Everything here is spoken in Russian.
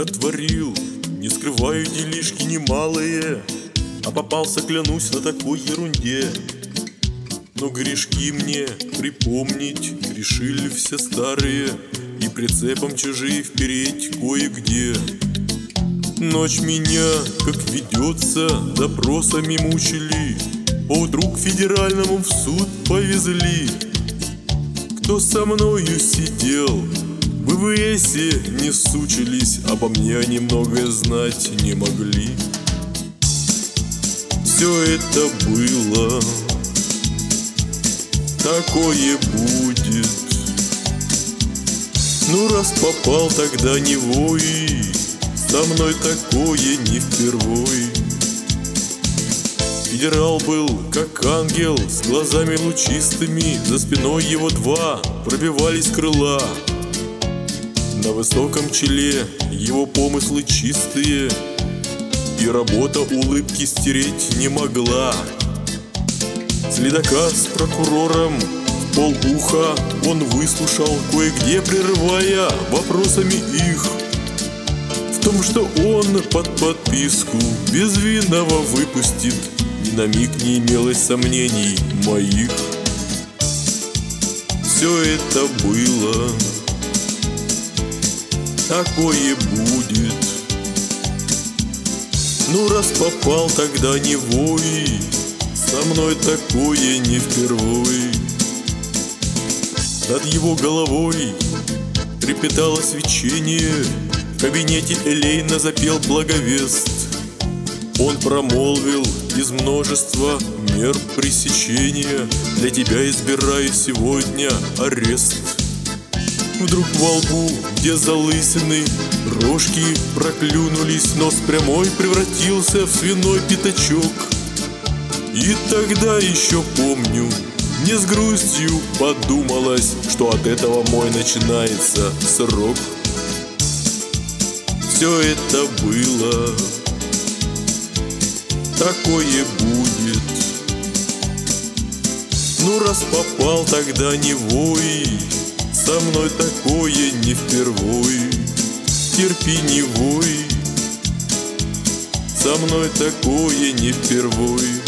я творил, не скрываю делишки немалые, а попался, клянусь, на такой ерунде. Но грешки мне припомнить решили все старые, и прицепом чужие впереть кое-где. Ночь меня, как ведется, допросами мучили, поутру к федеральному в суд повезли. Кто со мною сидел, в ВВСе не сучились, обо мне они многое знать не могли. Все это было, такое будет. Ну раз попал, тогда не вой, со мной такое не впервой. Федерал был как ангел, с глазами лучистыми, за спиной его два пробивались крыла. На высоком челе его помыслы чистые, и работа улыбки стереть не могла. Следака с прокурором в полуха он выслушал, кое-где прерывая вопросами их. В том, что он под подписку безвинного выпустит, ни на миг не имелось сомнений моих. Все это было, такое будет. Ну раз попал, тогда не вой, со мной такое не впервой. Над его головой трепетало свечение, в кабинете Элейна запел благовест. Он промолвил из множества мер пресечения: для тебя избираю сегодня арест. Вдруг во лбу, где залысины, рожки проклюнулись, нос прямой превратился в свиной пятачок. И тогда еще помню, мне с грустью подумалось, что от этого мой начинается срок. Все это было, такое будет. Ну раз попал, тогда не вой, со мной такое не впервой. Терпи, не вой, со мной такое не впервой.